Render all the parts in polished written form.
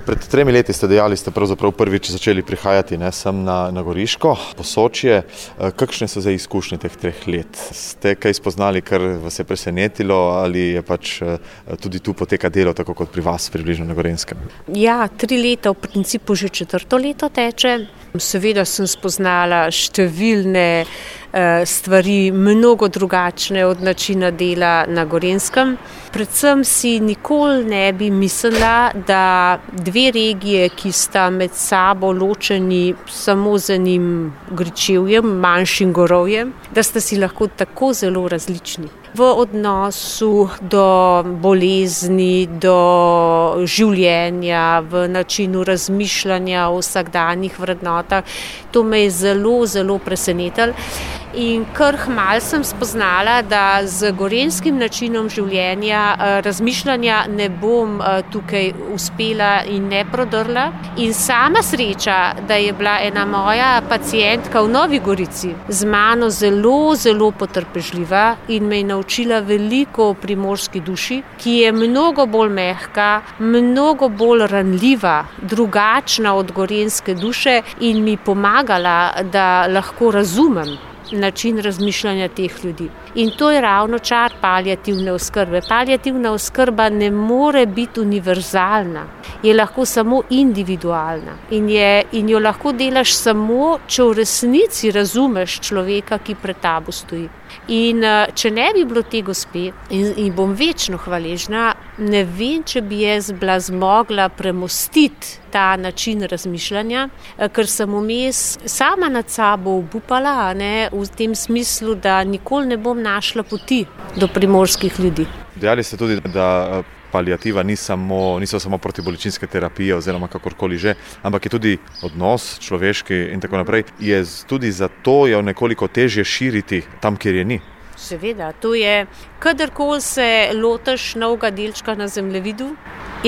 Pred 3 leti ste dejali, ste pravzaprav prvič začeli prihajati sem na Goriško, Posočje. Kakšne so zdaj izkušnje teh 3 let? Ste kaj spoznali, kar vas je presenetilo, ali je pač tudi tu poteka delo, tako kot pri vas, približno na Gorenjskem? Ja, 3 leta, v principu že 4. leto teče. Seveda sem spoznala številne stvari, mnogo drugačne od načina dela na Gorenjskem. Predvsem si nikoli ne bi mislila, da 2 regije, ki sta med sabo ločeni samo z enim gričevjem, manjšim gorovjem, da sta si lahko tako zelo različni. V odnosu do bolezni, do življenja, v načinu razmišljanja o vsakdanjih vrednotah. To me je zelo, zelo presenetilo. In kar kmalu sem spoznala, da z gorenjskim načinom življenja, razmišljanja ne bom tukaj uspela in ne prodrla. In sama sreča, da je bila ena moja pacientka v Novi Gorici z mano zelo, zelo potrpežljiva in me je naučila veliko o primorski duši, ki je mnogo bolj mehka, mnogo bolj ranljiva, drugačna od gorenjske duše in mi pomagala, da lahko razumem način razmišljanja teh ljudi. In to je ravno čar paliativne oskrbe. Paliativna oskrba ne more biti univerzalna, je lahko samo individualna in jo lahko delaš samo, če v resnici razumeš človeka, ki pred tabo stoji. In če ne bi bilo te gospe, in bom večno hvaležna, ne vem, če bi jaz bila zmogla premostiti ta način razmišljanja, ker sem vmes sama nad sabo obupala, v tem smislu, da nikoli ne bom našla poti do primorskih ljudi. Dejali ste tudi, da paliativa niso samo protibolečinske terapije oziroma kakorkoli že, ampak je tudi odnos človeški in tako naprej. Je tudi zato je nekoliko težje širiti tam, kjer je ni. Seveda, to je, kadarkoli se lotiš novega delčka na zemljevidu, je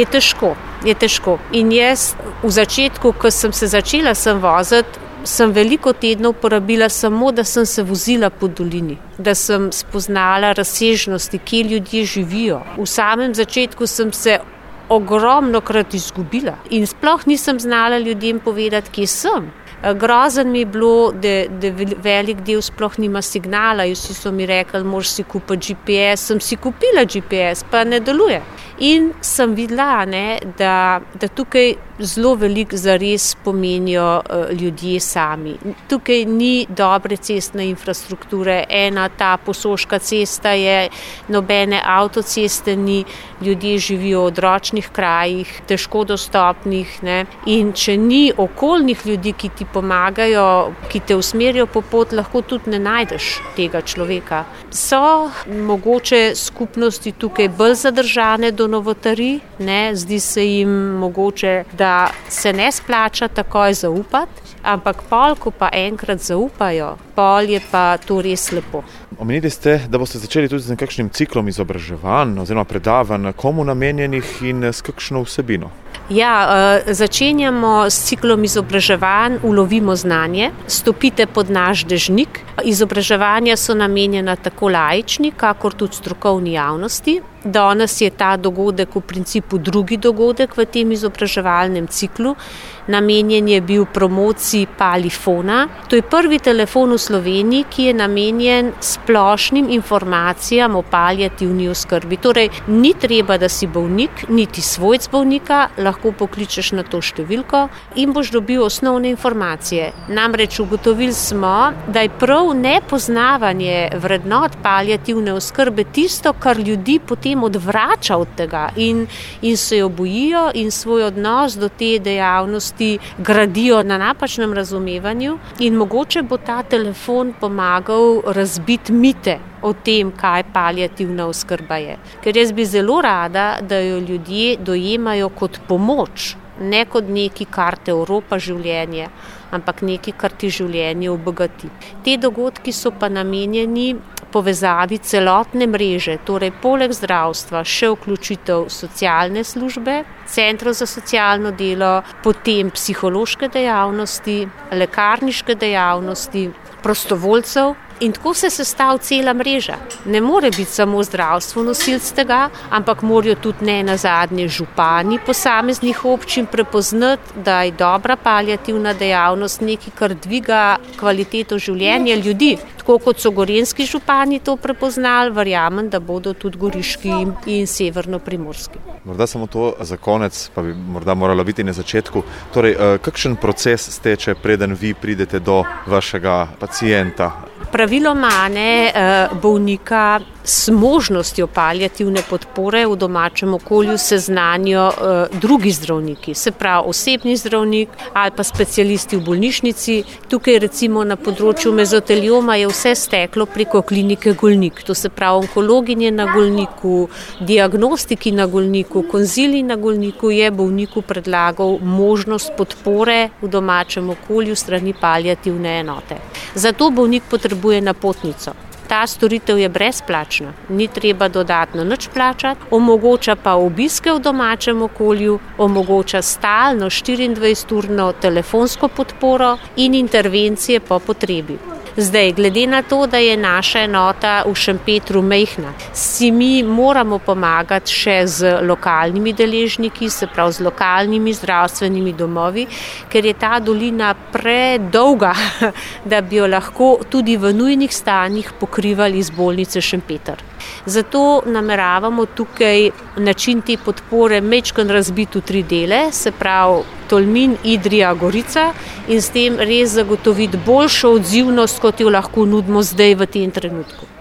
težko. In jaz v začetku, ko sem se začela voziti, sem veliko tednov porabila samo, da sem se vozila po dolini, da sem spoznala razsežnosti, kje ljudje živijo. V samem začetku sem se ogromnokrat izgubila in sploh nisem znala ljudem povedati, kje sem. Grozen mi je bilo, da velik del sploh nima signala. Vsi so mi rekli, moraš si kupiti GPS. Sem si kupila GPS, pa ne deluje. In sem videla, da tukaj zelo veliko zares pomenijo ljudje sami. Tukaj ni dobre cestne infrastrukture. Ena ta Posoška cesta je, nobene avtoceste ni, ljudje živijo v odročnih krajih, težko dostopnih. In če ni okoljnih ljudi, ki ti pomagajo, ki te usmerijo po pot, lahko tudi ne najdeš tega človeka. So mogoče skupnosti tukaj bolj zadržane do novotarij, zdi se jim mogoče, da se ne splača takoj zaupati, ampak pol, ko pa enkrat zaupajo, pol je pa to res lepo. Omenili ste, da boste začeli tudi z nekakšnim ciklom izobraževanj oziroma predavanj, komu namenjenih in s kakšno vsebino? Ja, začenjamo s ciklom izobraževanj Ulovimo znanje, stopite pod naš dežnik. Izobraževanja so namenjena tako laični, kakor tudi strokovni javnosti. Danes je ta dogodek v principu drugi dogodek v tem izobraževalnem ciklu. Namenjen je bil promociji Palifona. To je prvi telefon v Sloveniji, ki je namenjen splošnim informacijam o paliativni oskrbi. Torej, ni treba, da si bolnik, niti svojc bolnika, lahko pokličeš na to številko in boš dobil osnovne informacije. Namreč ugotovili smo, da je prav nepoznavanje vrednot paliativne oskrbe tisto, kar ljudi potem odvrača od tega in se jo bojijo in svoj odnos do te dejavnosti gradijo na napačnem razumevanju in mogoče bo ta telefon pomagal razbiti mite o tem, kaj paliativna oskrba je. Ker jaz bi zelo rada, da jo ljudje dojemajo kot pomoč, ne kot neki, kar te Evropa življenje, ampak neki, kar ti življenje obogati. Te dogodki so pa namenjeni povezavi celotne mreže, torej poleg zdravstva še vključitev socialne službe, centrov za socialno delo, potem psihološke dejavnosti, lekarniške dejavnosti, prostovoljcev In tako se sestavlja cela mreža. Ne more biti samo zdravstvo nosilc tega, ampak morajo tudi ne nazadnje župani posameznih občin prepoznati, da je dobra paliativna dejavnost nekaj, kar dviga kvaliteto življenja ljudi. Tako kot so gorenjski župani to prepoznali, verjamem, da bodo tudi goriški in severno-primorski. Morda samo to za konec, pa bi morda moralo biti na začetku. Torej, kakšen proces steče, preden vi pridete do vašega pacienta? Praviloma bolnika s možnostjo paliativne podpore v domačem okolju seznanijo drugi zdravniki, se pravi osebni zdravnik ali pa specialisti v bolnišnici. Tukaj recimo na področju mezotelioma je vse steklo preko klinike Golnik, to se pravi onkologinje na Golniku, diagnostiki na Golniku, konzilij na Golniku je bolniku predlagal možnost podpore v domačem okolju strani paliativne enote. Zato bolnik potrebuje napotnico. Ta storitev je brezplačna, ni treba dodatno nič plačati, omogoča pa obiske v domačem okolju, omogoča stalno 24-urno telefonsko podporo in intervencije po potrebi. Zdaj, glede na to, da je naša enota v Šempetru majhna, si mi moramo pomagati še z lokalnimi deležniki, se pravi z lokalnimi zdravstvenimi domovi, ker je ta dolina predolga, da bi jo lahko tudi v nujnih stanjih pokrivali iz bolnice Šempeter. Zato nameravamo tukaj način te podpore majčkeno razbiti v 3 dele, se pravi Tolmin, Idrija, Gorica in s tem res zagotoviti boljšo odzivnost, kot jo lahko nudimo zdaj v tem trenutku.